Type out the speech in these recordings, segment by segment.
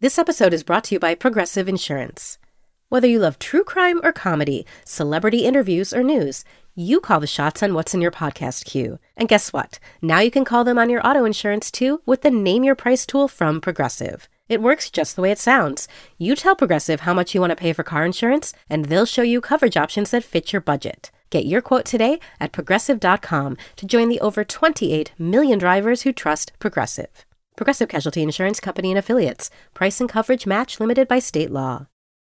This episode is brought to you by Progressive Insurance. Whether you love true crime or comedy, celebrity interviews or news, you call the shots on what's in your podcast queue. And guess what? Now you can call them on your auto insurance too with the Name Your Price tool from Progressive. It works just the way it sounds. You tell Progressive how much you want to pay for car insurance, and they'll show you coverage options that fit your budget. Get your quote today at Progressive.com to join the over 28 million drivers who trust Progressive. Progressive Casualty Insurance Company and Affiliates. Price and coverage match limited by state law.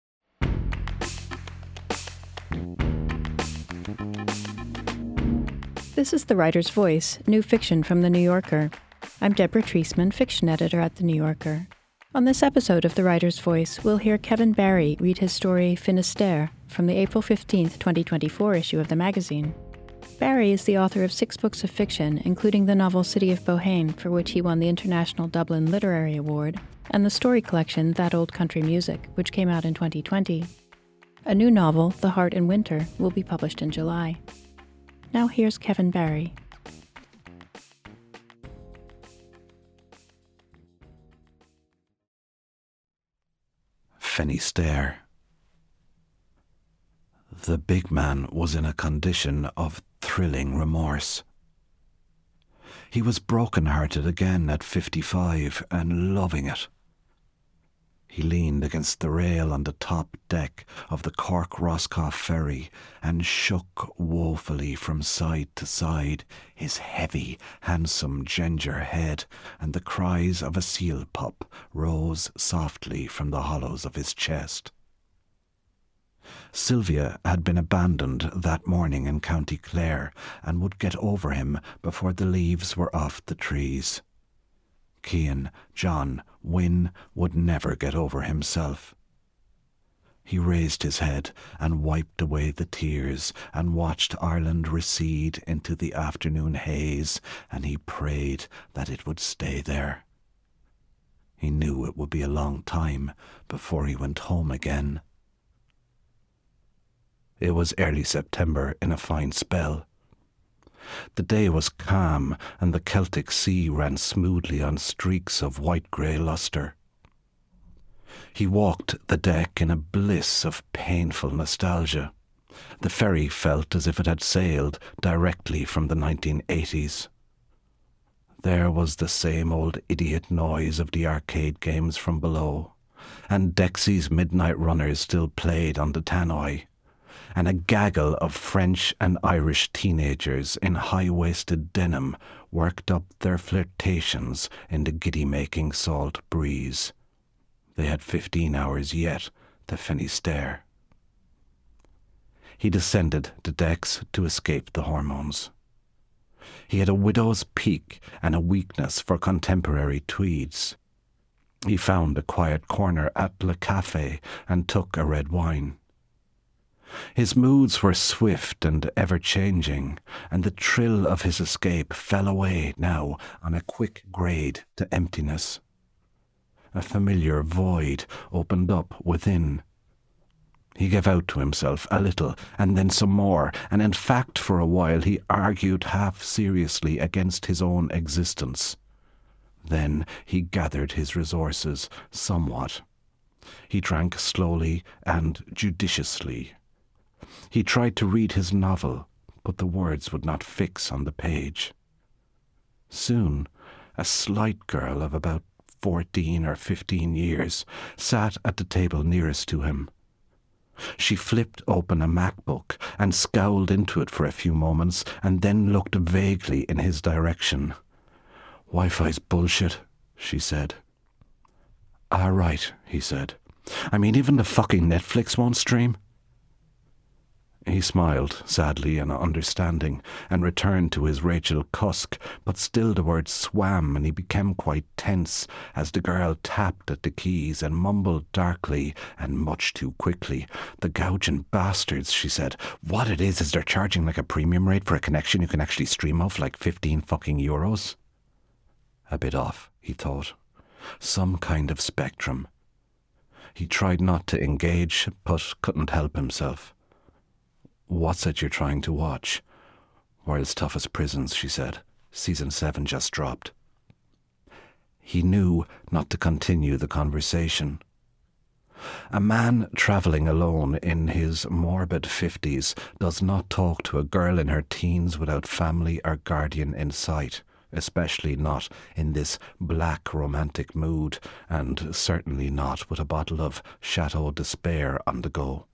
This is The Writer's Voice, new fiction from The New Yorker. I'm Deborah Treisman, fiction editor at The New Yorker. On this episode of The Writer's Voice, we'll hear Kevin Barry read his story Finisterre from the April 15, 2024 issue of the magazine. Barry is the author of 6 books of fiction, including the novel City of Bohane, for which he won the International Dublin Literary Award, and the story collection That Old Country Music, which came out in 2020. A new novel, The Heart in Winter, will be published in July. Now here's Kevin Barry. Finisterre. The big man was in a condition of thrilling remorse. He was broken-hearted again at 55 and loving it. He leaned against the rail on the top deck of the Cork-Roscoff ferry and shook woefully from side to side, his heavy, handsome ginger head, and the cries of a seal pup rose softly from the hollows of his chest. Sylvia had been abandoned that morning in County Clare and would get over him before the leaves were off the trees. Cian, John, Wynne would never get over himself. He raised his head and wiped away the tears and watched Ireland recede into the afternoon haze, and he prayed that it would stay there. He knew it would be a long time before he went home again. It was early September in a fine spell. The day was calm, and the Celtic Sea ran smoothly on streaks of white-grey lustre. He walked the deck in a bliss of painful nostalgia. The ferry felt as if it had sailed directly from the 1980s. There was the same old idiot noise of the arcade games from below, and Dexy's midnight runners still played on the tannoy, and a gaggle of French and Irish teenagers in high-waisted denim worked up their flirtations in the giddy-making salt breeze. They had 15 hours yet to Finisterre. He descended the decks to escape the hormones. He had a widow's peak and a weakness for contemporary tweeds. He found a quiet corner at Le Café and took a red wine. His moods were swift and ever-changing, and the thrill of his escape fell away now on a quick grade to emptiness. A familiar void opened up within. He gave out to himself a little, and then some more, and in fact for a while he argued half-seriously against his own existence. Then he gathered his resources somewhat. He drank slowly and judiciously. He tried to read his novel, but the words would not fix on the page. Soon, a slight girl of about 14 or 15 years sat at the table nearest to him. She flipped open a MacBook and scowled into it for a few moments and then looked vaguely in his direction. "Wi-Fi's bullshit," she said. "Ah, right," he said. "I mean, even the fucking Netflix won't stream." He smiled, sadly and understanding, and returned to his Rachel Cusk, but still the words swam and he became quite tense as the girl tapped at the keys and mumbled darkly and much too quickly. "The gouging bastards," she said. "What it is they're charging like a premium rate for a connection you can actually stream off, like 15 fucking euros. A bit off, he thought. Some kind of spectrum. He tried not to engage, but couldn't help himself. "What's it you're trying to watch?" "World's Toughest Prisons," she said. "Season 7 just dropped." He knew not to continue the conversation. A man travelling alone in his morbid 50s does not talk to a girl in her teens without family or guardian in sight, especially not in this black romantic mood, and certainly not with a bottle of Chateau Despair on the go.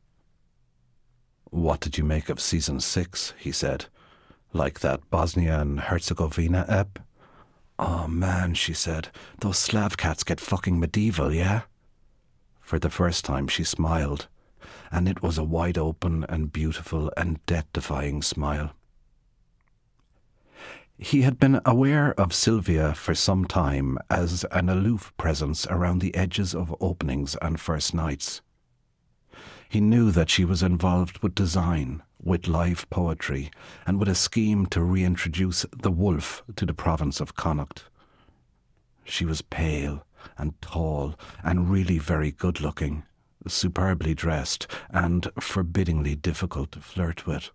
"What did you make of season 6? He said. "Like that Bosnia and Herzegovina ep?" "Oh man," she said, "those Slav cats get fucking medieval, yeah?" For the first time she smiled, and it was a wide-open and beautiful and death-defying smile. He had been aware of Sylvia for some time as an aloof presence around the edges of openings and first nights. He knew that she was involved with design, with live poetry, and with a scheme to reintroduce the wolf to the province of Connacht. She was pale and tall and really very good-looking, superbly dressed and forbiddingly difficult to flirt with.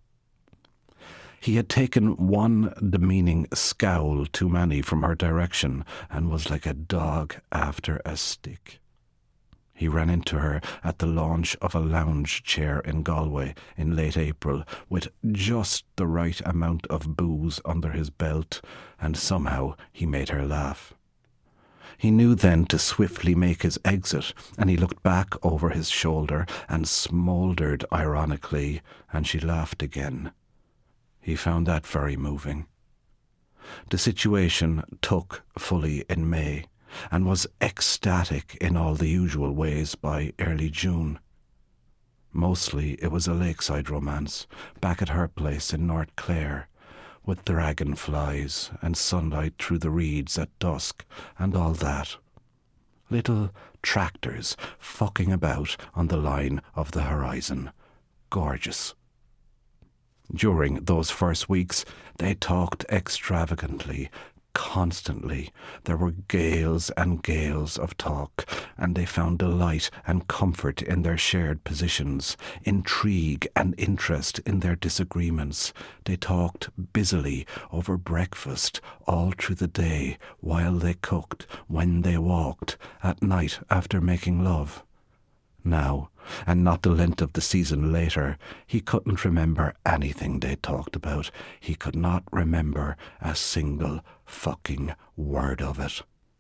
He had taken one demeaning scowl too many from her direction and was like a dog after a stick. He ran into her at the launch of a lounge chair in Galway in late April with just the right amount of booze under his belt, and somehow he made her laugh. He knew then to swiftly make his exit, and he looked back over his shoulder and smouldered ironically, and she laughed again. He found that very moving. The situation took fully in May, and was ecstatic in all the usual ways by early June. Mostly it was a lakeside romance, back at her place in North Clare, with dragonflies and sunlight through the reeds at dusk and all that. Little tractors fucking about on the line of the horizon. Gorgeous. During those first weeks, they talked extravagantly, constantly. There were gales and gales of talk, and they found delight and comfort in their shared positions, intrigue and interest in their disagreements. They talked busily over breakfast, all through the day, while they cooked, when they walked, at night after making love. Now, and not the length of the season later, he couldn't remember anything they talked about. He could not remember a single fucking word of it.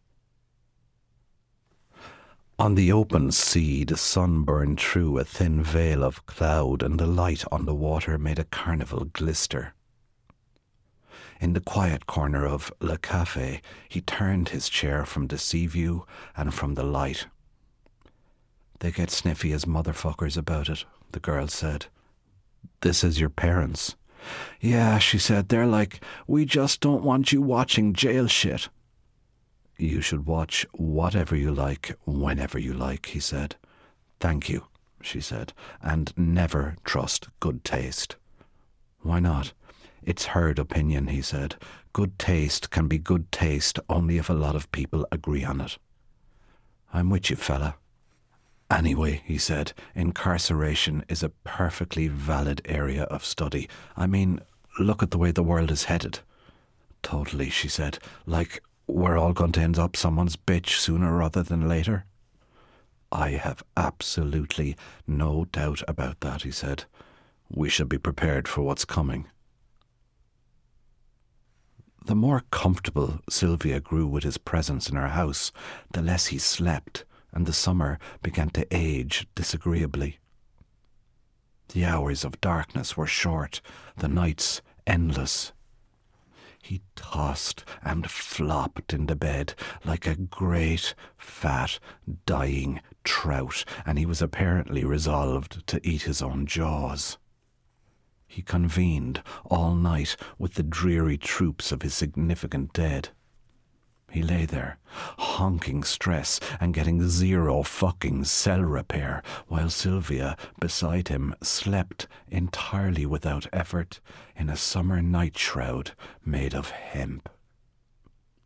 On the open sea, the sun burned through a thin veil of cloud, and the light on the water made a carnival glister. In the quiet corner of Le Café, he turned his chair from the sea view and from the light. "They get sniffy as motherfuckers about it," the girl said. "This is your parents." "Yeah," she said, "they're like, we just don't want you watching jail shit." "You should watch whatever you like, whenever you like," he said. "Thank you," she said, "and never trust good taste." "Why not?" "It's herd opinion," he said. "Good taste can be good taste only if a lot of people agree on it." "I'm with you, fella." "Anyway," he said, "incarceration is a perfectly valid area of study. I mean, look at the way the world is headed." "Totally," she said. "Like, we're all going to end up someone's bitch sooner rather than later." "I have absolutely no doubt about that," he said. "We should be prepared for what's coming." The more comfortable Sylvia grew with his presence in her house, the less he slept, and the summer began to age disagreeably. The hours of darkness were short, the nights endless. He tossed and flopped in the bed like a great, fat, dying trout, and he was apparently resolved to eat his own jaws. He convened all night with the dreary troops of his significant dead. He lay there, honking stress and getting zero fucking cell repair, while Sylvia, beside him, slept entirely without effort in a summer night shroud made of hemp.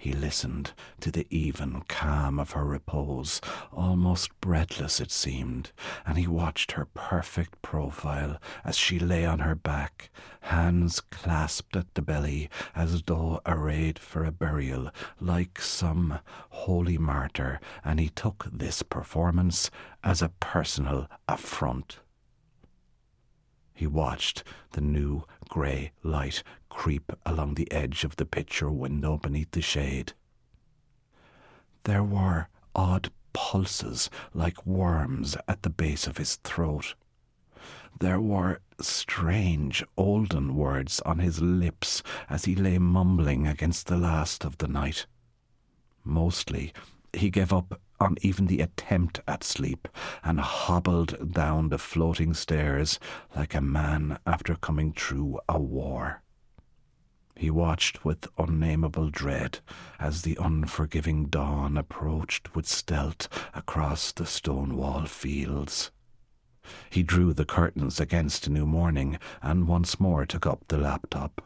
He listened to the even calm of her repose, almost breathless it seemed, and he watched her perfect profile as she lay on her back, hands clasped at the belly as though arrayed for a burial, like some holy martyr, and he took this performance as a personal affront. He watched the new grey light creep along the edge of the picture window beneath the shade. There were odd pulses like worms at the base of his throat. There were strange olden words on his lips as he lay mumbling against the last of the night. Mostly, he gave up on even the attempt at sleep and hobbled down the floating stairs like a man after coming through a war. He watched with unnameable dread as the unforgiving dawn approached with stealth across the Stonewall fields. He drew the curtains against the new morning and once more took up the laptop.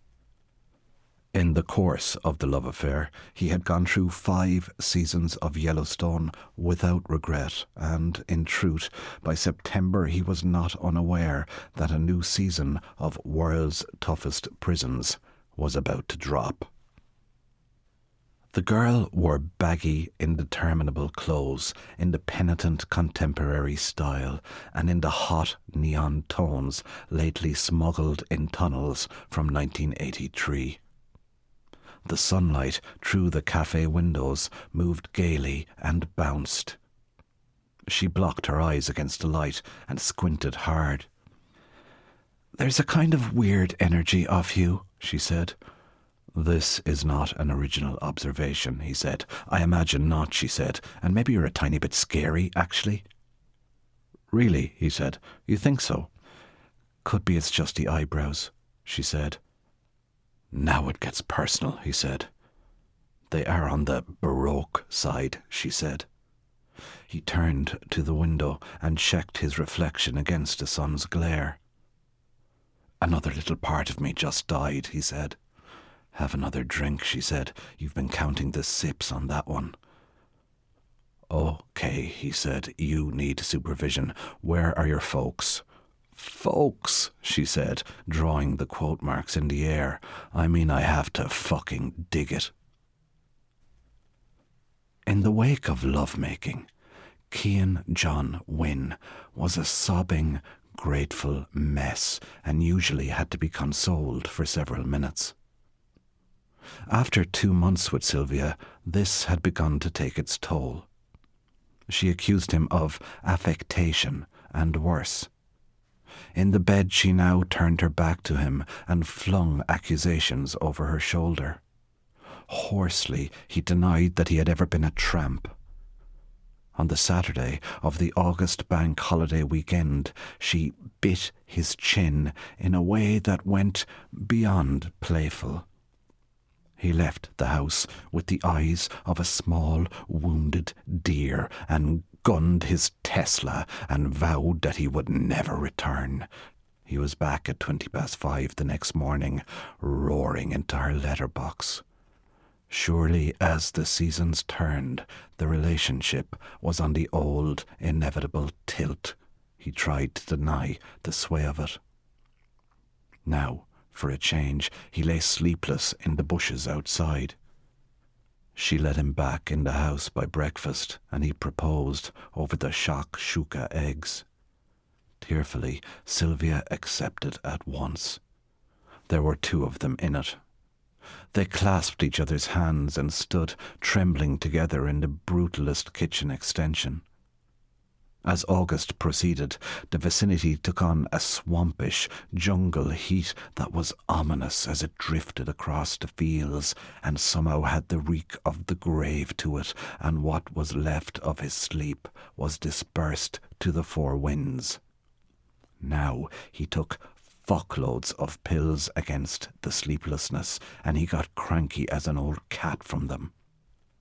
In the course of the love affair, he had gone through 5 seasons of Yellowstone without regret, and, in truth, by September he was not unaware that a new season of World's Toughest Prisons was about to drop. The girl wore baggy, indeterminable clothes in the penitent contemporary style and in the hot neon tones lately smuggled in tunnels from 1983. The sunlight through the cafe windows moved gaily and bounced. She blocked her eyes against the light and squinted hard. "There's a kind of weird energy off you," she said. "This is not an original observation," he said. "I imagine not," she said. "And maybe you're a tiny bit scary, actually." "Really?" he said. "You think so?" "Could be it's just the eyebrows," she said. "Now it gets personal," he said. "They are on the Baroque side," she said. He turned to the window and checked his reflection against the sun's glare. "Another little part of me just died," he said. "Have another drink," she said. "You've been counting the sips on that one." "Okay," he said. "You need supervision. Where are your folks?" "Folks," she said, drawing the quote marks in the air. "I mean, I have to fucking dig it." In the wake of lovemaking, Cian John Wynne was a sobbing, grateful mess and usually had to be consoled for several minutes. After 2 months with Sylvia, this had begun to take its toll. She accused him of affectation and worse. In the bed she now turned her back to him and flung accusations over her shoulder. Hoarsely he denied that he had ever been a tramp. On the Saturday of the August bank holiday weekend, she bit his chin in a way that went beyond playful. He left the house with the eyes of a small, wounded deer and gunned his Tesla and vowed that he would never return. He was back at 5:20 the next morning, roaring into her letterbox. Surely as the seasons turned, the relationship was on the old, inevitable tilt. He tried to deny the sway of it. Now, for a change, he lay sleepless in the bushes outside. She led him back in the house by breakfast, and he proposed over the shakshuka eggs. Tearfully, Sylvia accepted at once. There were 2 of them in it. They clasped each other's hands and stood trembling together in the brutalist kitchen extension. As August proceeded, the vicinity took on a swampish jungle heat that was ominous as it drifted across the fields and somehow had the reek of the grave to it, and what was left of his sleep was dispersed to the 4 winds. Now he took fuckloads of pills against the sleeplessness, and he got cranky as an old cat from them.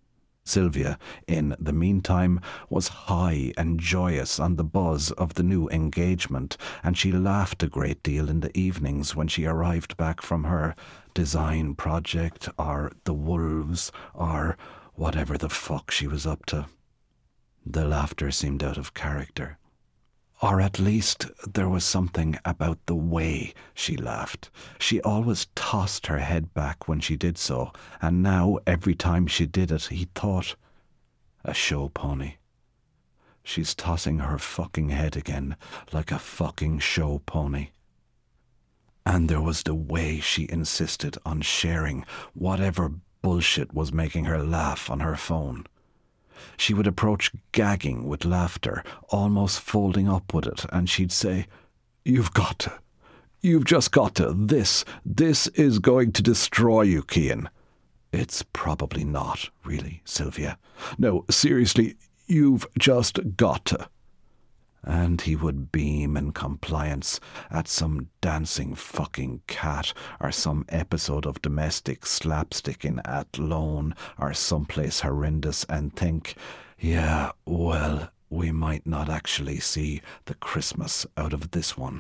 Sylvia, in the meantime, was high and joyous on the buzz of the new engagement, and she laughed a great deal in the evenings when she arrived back from her design project, or the wolves, or whatever the fuck she was up to. The laughter seemed out of character. Or at least there was something about the way she laughed. She always tossed her head back when she did so, and now every time she did it he thought, a show pony. She's tossing her fucking head again like a fucking show pony. And there was the way she insisted on sharing whatever bullshit was making her laugh on her phone. She would approach gagging with laughter, almost folding up with it, and she'd say, "You've got to. You've just got to. This is going to destroy you, Cian." "It's probably not, really, Sylvia." "No, seriously, you've just got to." And he would beam in compliance at some dancing fucking cat, or some episode of domestic slapsticking at Lone, or someplace horrendous, and think, yeah, well, we might not actually see the Christmas out of this one.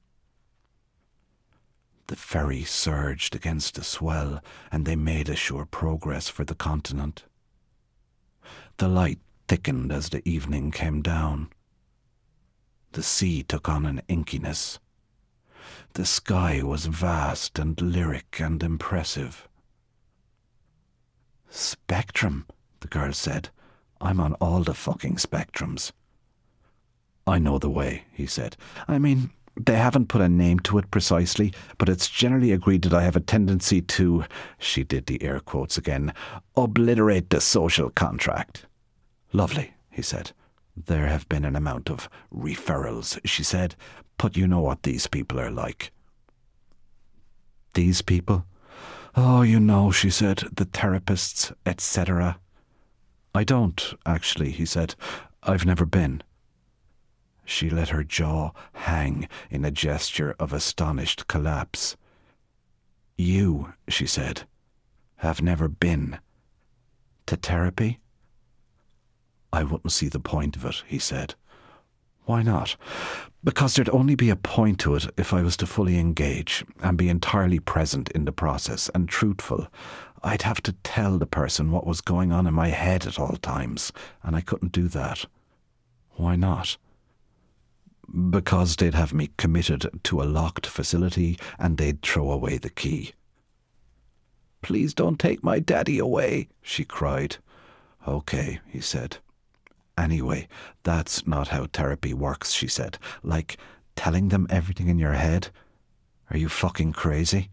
The ferry surged against the swell, and they made a sure progress for the continent. The light thickened as the evening came down. The sea took on an inkiness. The sky was vast and lyric and impressive. "Spectrum," the girl said. "I'm on all the fucking spectrums." "I know the way," he said. "I mean, they haven't put a name to it precisely, but it's generally agreed that I have a tendency to," she did the air quotes again, "obliterate the social contract." "Lovely," he said. "There have been an amount of referrals," she said, "but you know what these people are like." "These people?" "Oh, you know," she said, "the therapists, etc." "I don't, actually," he said. "I've never been." She let her jaw hang in a gesture of astonished collapse. "You," she said, "have never been to therapy?" "I wouldn't see the point of it," he said. "Why not?" "Because there'd only be a point to it if I was to fully engage and be entirely present in the process and truthful. I'd have to tell the person what was going on in my head at all times, and I couldn't do that." "Why not?" "Because they'd have me committed to a locked facility and they'd throw away the key." "Please don't take my daddy away," she cried. "Okay," he said. "Anyway, that's not how therapy works," she said. "Like telling them everything in your head? Are you fucking crazy?"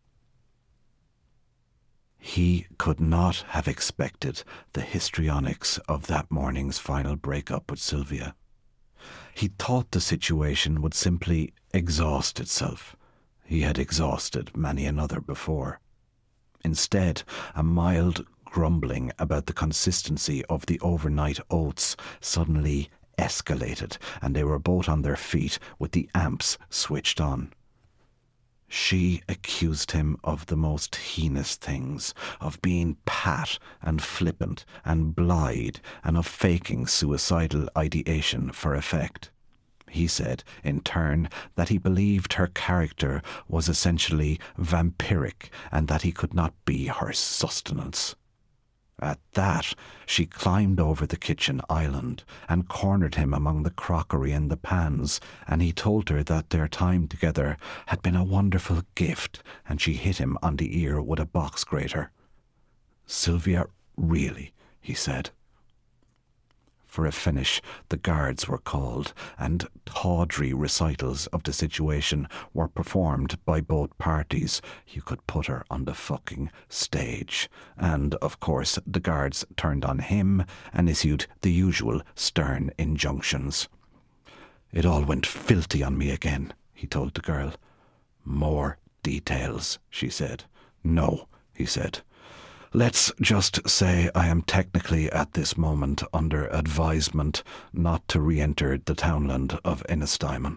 He could not have expected the histrionics of that morning's final breakup with Sylvia. He thought the situation would simply exhaust itself. He had exhausted many another before. Instead, a mild grumbling about the consistency of the overnight oats suddenly escalated, and they were both on their feet with the amps switched on. She accused him of the most heinous things, of being pat and flippant and blithe, and of faking suicidal ideation for effect. He said, in turn, that he believed her character was essentially vampiric and that he could not be her sustenance. At that, she climbed over the kitchen island and cornered him among the crockery and the pans, and he told her that their time together had been a wonderful gift, and she hit him on the ear with a box grater. "Sylvia, really," he said. For a finish, the guards were called, and tawdry recitals of the situation were performed by both parties. You could put her on the fucking stage. And, of course, the guards turned on him and issued the usual stern injunctions. "It all went filthy on me again," he told the girl. "More details," she said. "No," he said. "Let's just say I am technically at this moment under advisement not to re-enter the townland of Ennistymon."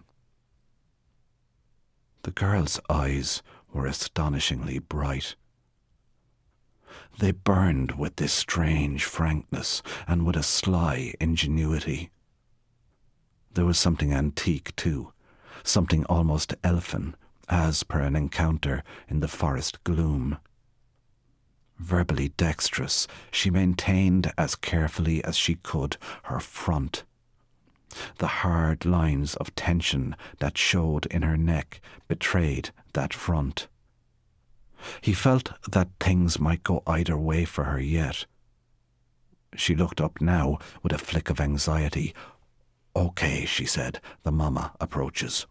The girl's eyes were astonishingly bright. They burned with this strange frankness and with a sly ingenuity. There was something antique, too, something almost elfin, as per an encounter in the forest gloom. Verbally dexterous, she maintained as carefully as she could her front. The hard lines of tension that showed in her neck betrayed that front. He felt that things might go either way for her yet. She looked up now with a flick of anxiety. "Okay," she said, "the mama approaches."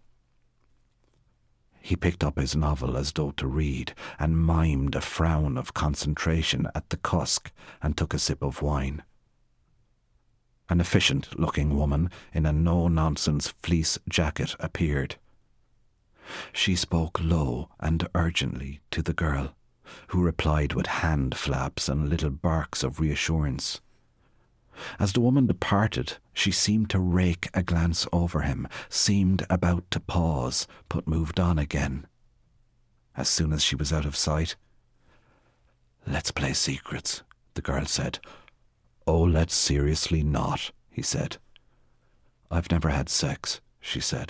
He picked up his novel as though to read, and mimed a frown of concentration at the cusk, and took a sip of wine. An efficient-looking woman in a no-nonsense fleece jacket appeared. She spoke low and urgently to the girl, who replied with hand flaps and little barks of reassurance. As the woman departed, she seemed to rake a glance over him, seemed about to pause, but moved on again. As soon as she was out of sight, "Let's play secrets," the girl said. "Oh, let's seriously not," he said. "I've never had sex," she said.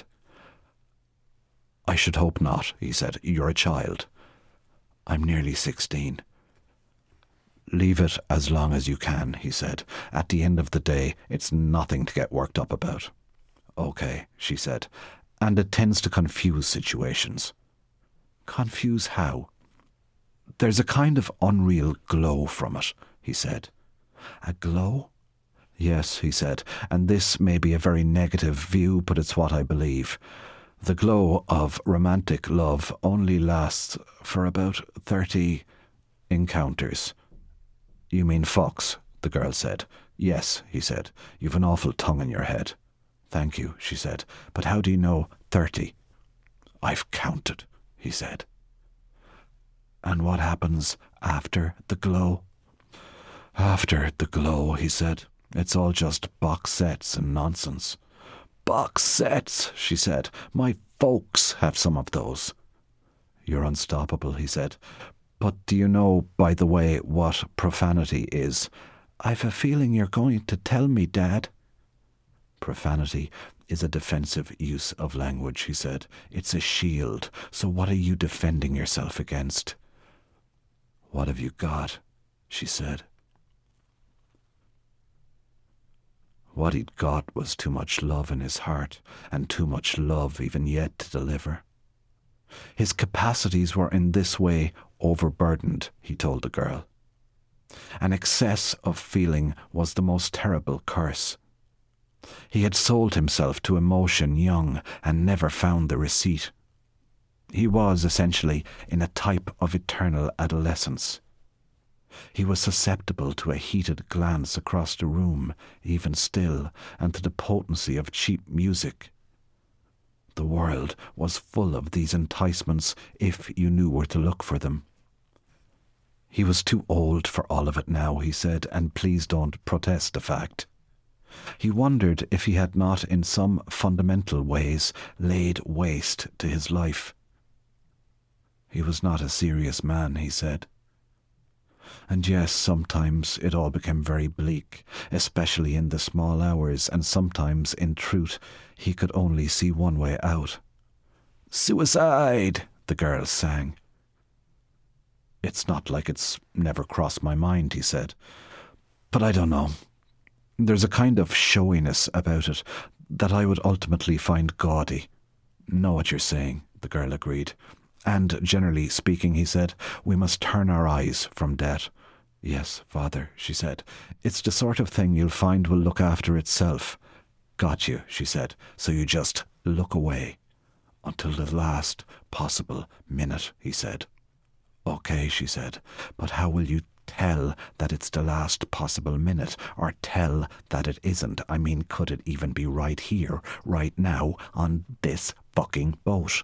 "I should hope not," he said. "You're a child." "I'm nearly 16. "Leave it as long as you can," he said. "At the end of the day, it's nothing to get worked up about." "Okay," she said. "And it tends to confuse situations." "Confuse how?" "There's a kind of unreal glow from it," he said. "A glow?" "Yes," he said, "and this may be a very negative view, but it's what I believe. The glow of romantic love only lasts for about 30 encounters." "You mean fucks?" the girl said. "Yes," he said. "You've an awful tongue in your head." "Thank you," she said. "But how do you know 30? "I've counted," he said. "And what happens after the glow?" "After the glow," he said, "it's all just box sets and nonsense." "Box sets," she said. "My folks have some of those." "You're unstoppable," he said. "But do you know, by the way, what profanity is?" "I've a feeling you're going to tell me, Dad." "Profanity is a defensive use of language," he said. "It's a shield. So what are you defending yourself against?" "What have you got?" she said. What he'd got was too much love in his heart, and too much love even yet to deliver. His capacities were in this way overburdened, he told the girl. An excess of feeling was the most terrible curse. He had sold himself to emotion young and never found the receipt. He was, essentially, in a type of eternal adolescence. He was susceptible to a heated glance across the room, even still, and to the potency of cheap music. The world was full of these enticements if you knew where to look for them. He was too old for all of it now, he said, and please don't protest the fact. He wondered if he had not in some fundamental ways laid waste to his life. He was not a serious man, he said. And yes, sometimes it all became very bleak, especially in the small hours, and sometimes, in truth, he could only see one way out. "Suicide!" the girl sang. "It's not like it's never crossed my mind," he said. "But I don't know. There's a kind of showiness about it that I would ultimately find gaudy." "Know what you're saying," the girl agreed. "And generally speaking," he said, "we must turn our eyes from death." "Yes, Father," she said. "It's the sort of thing you'll find will look after itself." "Got you," she said. "So you just look away." "Until the last possible minute," he said. "Okay," she said. "But how will you tell that it's the last possible minute, or tell that it isn't? I mean, could it even be right here, right now, on this fucking boat?"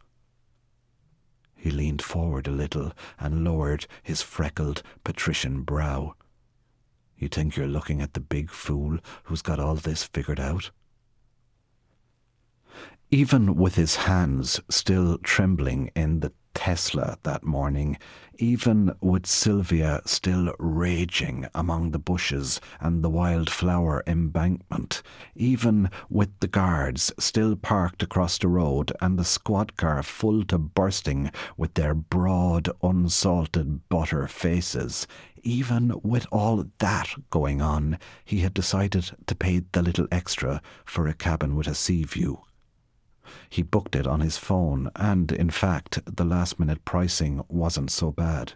He leaned forward a little and lowered his freckled patrician brow. "You think you're looking at the big fool who's got all this figured out?" Even with his hands still trembling in the Tesla that morning, even with Sylvia still raging among the bushes and the wildflower embankment, even with the guards still parked across the road and the squad car full to bursting with their broad, unsalted butter faces, even with all that going on, he had decided to pay the little extra for a cabin with a sea view. He booked it on his phone, and, in fact, the last-minute pricing wasn't so bad.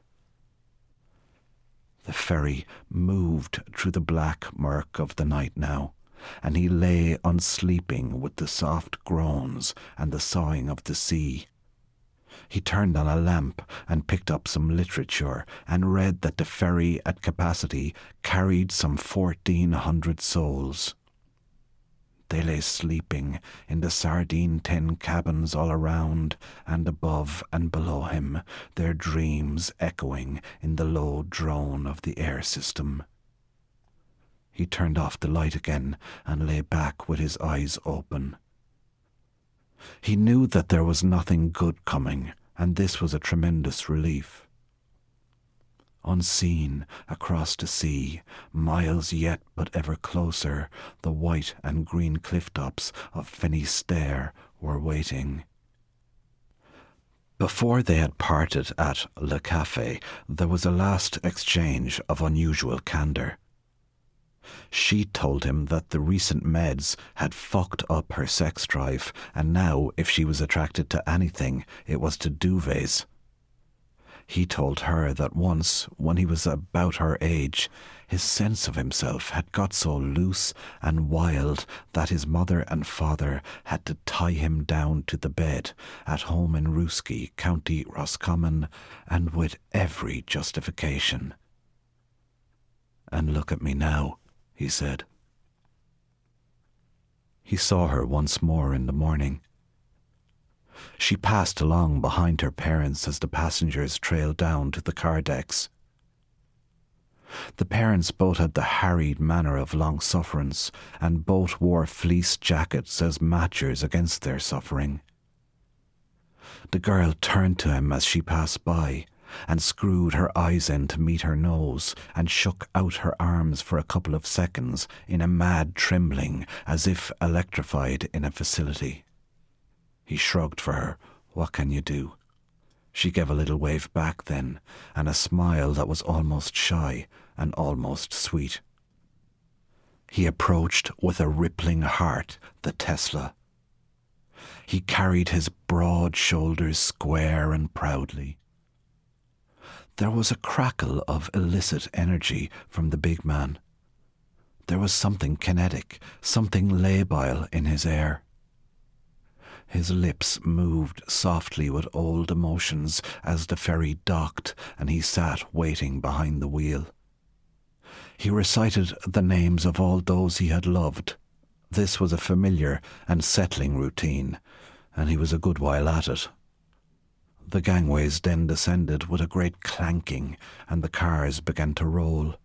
The ferry moved through the black murk of the night now, and he lay unsleeping with the soft groans and the sighing of the sea. He turned on a lamp and picked up some literature and read that the ferry at capacity carried some 1,400 souls. They lay sleeping in the sardine tin cabins all around and above and below him, their dreams echoing in the low drone of the air system. He turned off the light again and lay back with his eyes open. He knew that there was nothing good coming, and this was a tremendous relief. Unseen, across the sea, miles yet but ever closer, the white and green cliff tops of Finisterre were waiting. Before they had parted at Le Café, there was a last exchange of unusual candour. She told him that the recent meds had fucked up her sex drive, and now, if she was attracted to anything, it was to duvets. He told her that once, when he was about her age, his sense of himself had got so loose and wild that his mother and father had to tie him down to the bed at home in Ruski, County Roscommon, and with every justification. "And look at me now," he said. He saw her once more in the morning. She passed along behind her parents as the passengers trailed down to the car decks. The parents both had the harried manner of long sufferance, and both wore fleece jackets as matchers against their suffering. The girl turned to him as she passed by, and screwed her eyes in to meet her nose, and shook out her arms for a couple of seconds in a mad trembling, as if electrified in a facility. He shrugged for her. "What can you do?" She gave a little wave back then, and a smile that was almost shy and almost sweet. He approached with a rippling heart the Tesla. He carried his broad shoulders square and proudly. There was a crackle of illicit energy from the big man. There was something kinetic, something labile in his air. His lips moved softly with old emotions as the ferry docked and he sat waiting behind the wheel. He recited the names of all those he had loved. This was a familiar and settling routine, and he was a good while at it. The gangways then descended with a great clanking, and the cars began to roll.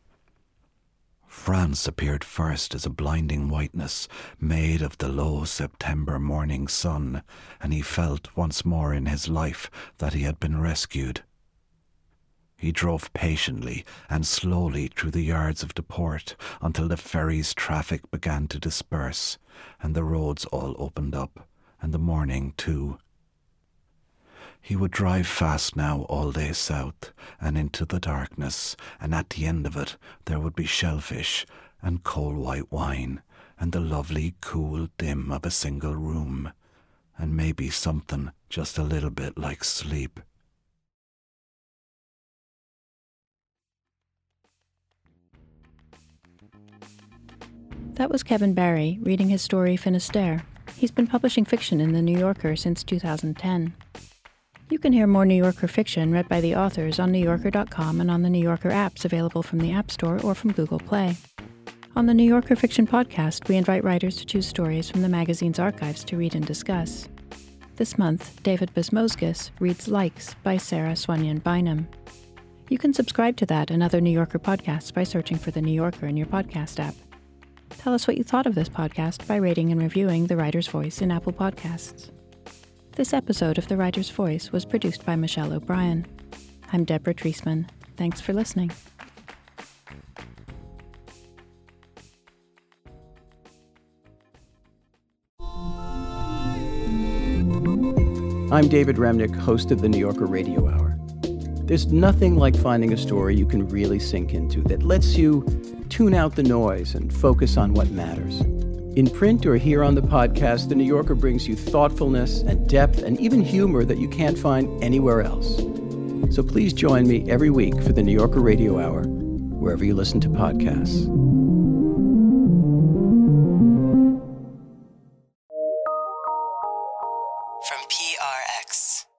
France appeared first as a blinding whiteness made of the low September morning sun, and he felt once more in his life that he had been rescued. He drove patiently and slowly through the yards of the port until the ferry's traffic began to disperse, and the roads all opened up, and the morning too. He would drive fast now all day south and into the darkness, and at the end of it there would be shellfish and cold white wine and the lovely cool dim of a single room, and maybe something just a little bit like sleep. That was Kevin Barry reading his story Finisterre. He's been publishing fiction in The New Yorker since 2010. You can hear more New Yorker fiction read by the authors on NewYorker.com and on the New Yorker apps available from the App Store or from Google Play. On the New Yorker Fiction Podcast, we invite writers to choose stories from the magazine's archives to read and discuss. This month, David Bismosgis reads Likes by Sarah Swanyan Bynum. You can subscribe to that and other New Yorker podcasts by searching for The New Yorker in your podcast app. Tell us what you thought of this podcast by rating and reviewing The Writer's Voice in Apple Podcasts. This episode of The Writer's Voice was produced by Michelle O'Brien. I'm Deborah Treisman. Thanks for listening. I'm David Remnick, host of the New Yorker Radio Hour. There's nothing like finding a story you can really sink into that lets you tune out the noise and focus on what matters. In print or here on the podcast, The New Yorker brings you thoughtfulness and depth and even humor that you can't find anywhere else. So please join me every week for the New Yorker Radio Hour, wherever you listen to podcasts. From PRX.